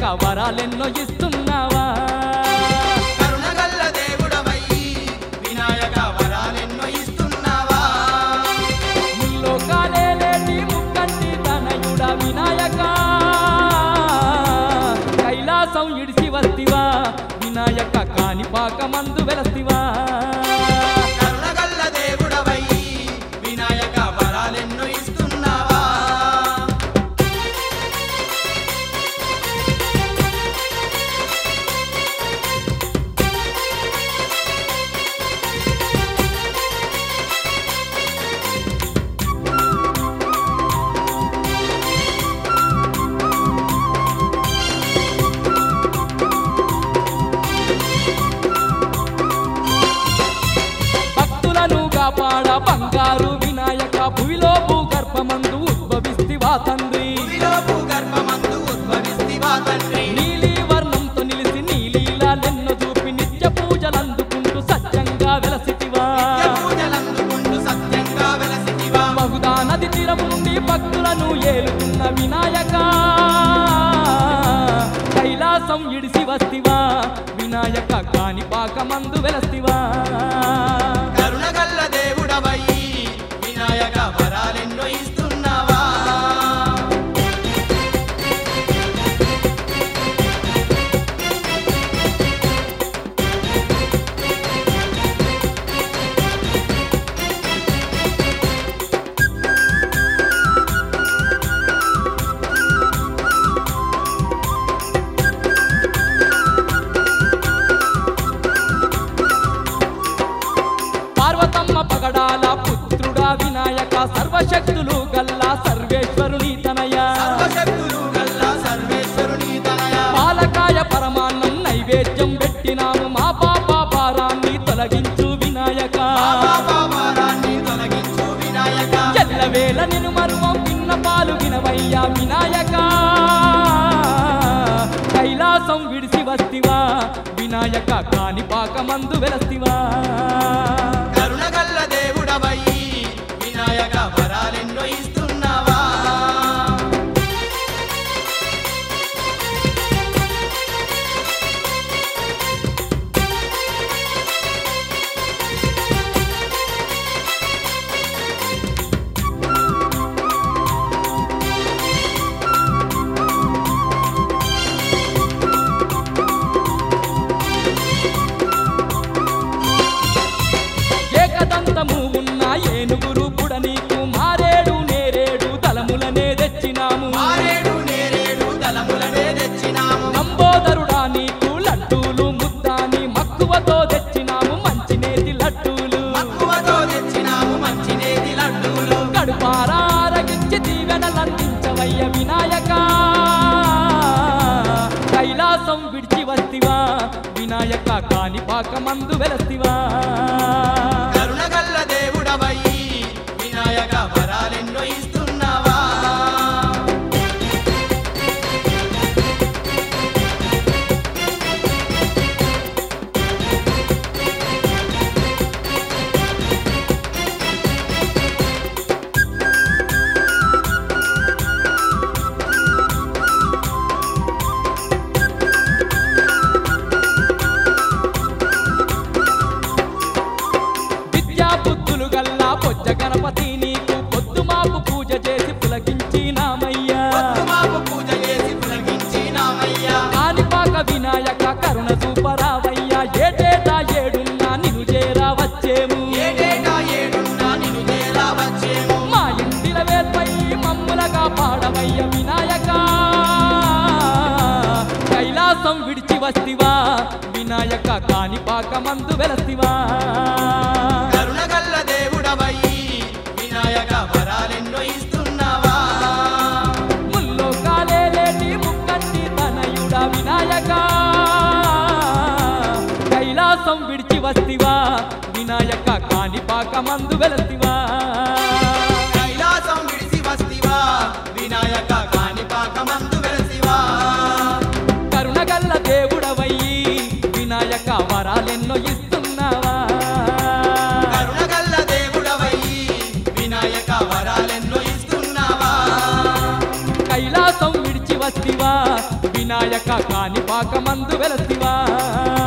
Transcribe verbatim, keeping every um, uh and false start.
వినాయక వరాలెన్నో ఇస్తున్నావా కరుణగల్ల దేవుడవయ్యి వినాయక వరాలెన్నో ఇస్తున్నావా ముల్లోకాలేలేటి ముక్కంటి తనయుడా వినాయక కైలాసం ఇడిసి వస్తివా వినాయక కాణిపాక మందు వెలస్తివా కరుణగల్ల దేవుడవయ్యి వినాయక వరాలెన్నో ఇస్తున్నావా భక్తులను కాపాడ బంగారు వినాయక భూమిలో భూగర్భమందు ఉద్భవిస్తివా తండ్రి భూమిలో భూగర్భమందు ఉద్భవిస్తివా తండ్రి నీలి వర్ణంతో నిలిసి నీలీలాలెన్నో చూపి నిత్య పూజలందుకుంటూ సత్యంగా వెలసితివా నిత్య పూజలందుకుంటూ సత్యంగా వెలసితివా బహుదా నది తీరము నుండి భక్తులను ఏలుతున్న వినాయక కైలాసం ఇడిసి వస్తివా వినాయక కాణిపాక మందు వెలస్తివా కరుణగల్ల దేవుడవయ్యి వినాయక వరాలెన్నో ఇస్తున్నావా పార్వతమ్మ పగడాల పుత్రుడా వినాయక సర్వశక్తులు గల్లా సర్వేశ్వరుని తనయ సర్వశక్తులు గల్ల సర్వేశ్వరుని తనయ పాలకాయ పరమాన్నం నైవేద్యం పెట్టినాము మా పాప భారాన్ని తొలగించు వినాయక పాపాపారాన్ని తొలగించు వినాయక ఎల్లవేళ నిన్ను మరువం విన్న పాలు వినవయ్యా వినాయక కైలాసం విడిసి వస్తివా వినాయక కాణిపాక మందు వెలస్తివా కరుణగల్ల దేవుడవయ్యి వినాయక వరాలెన్నో ఇస్తున్నావా ఏకదంతము ఉన్న ఏనుగురు పుడ నీకు మారేడు నేరేడు తలములనే తెచ్చినాము ఆరేడు నేరేడు తలములనే తెచ్చినాము నంబోదరుడా నీకు లడ్డూలు ముద్దాని మక్కువతో తెచ్చినాము మంచినేతి లడ్డూలు మక్కువతో తెచ్చినాము మంచినేది లడ్డూలు కడుపారారగించి దీవెనలందించవయ్య వినాయక కైలాసం విడిచి వస్తివా వినాయక కాణిపాక మందు వెలస్తివా కరుణగల్ల దేవుడవయ్యి వినాయక వరాలెన్నో ఇస్తున్నావా విద్యా బుద్ధులు గల్లా పొజ్జ గణపతి నీకు పొద్దు మాపు పూజ చేసి పులకించినామయ్యా మాకు పూజ చేసి పులకించినామయ్యా కాణిపాక వినాయక కరుణ చూపరావయ్యా ఏటేటా ఏడున్నా నిన్ను చేరా వచ్చేము ఏడేటా ఏడున్నా నిన్ను చేరా వచ్చేము మా ఇంటిల వేర్పై మమ్ములగా పాడవయ్య వినాయక కైలాసం విడిచి వస్తివా వినాయక కాణిపాక మందు వెలస్తివా కరుణగల్ల దేవుడవయ్యి వినాయక వరాలెన్నో ఇస్తున్నావా ముల్లోకాలేలేటి ముక్కంటి తనయుడా వినాయక కైలాసం విడిచి వస్తివా వినాయక కాణిపాక మందు వెలస్తివా కైలాసం విడిసి వస్తివా వినాయక కాణిపాక మందు వెలసివా కరుణగల్ల దేవుడవయ్యి వినాయక వరాలెన్నో ఇస్తున్నావా కరుణగల్ల దేవుడవయ్యి వినాయక వరాలెన్నో ఇస్తున్నావా కైలాసం విడిచి వస్తివా వినాయక వినాయక కాని పాకమందు వెలసివా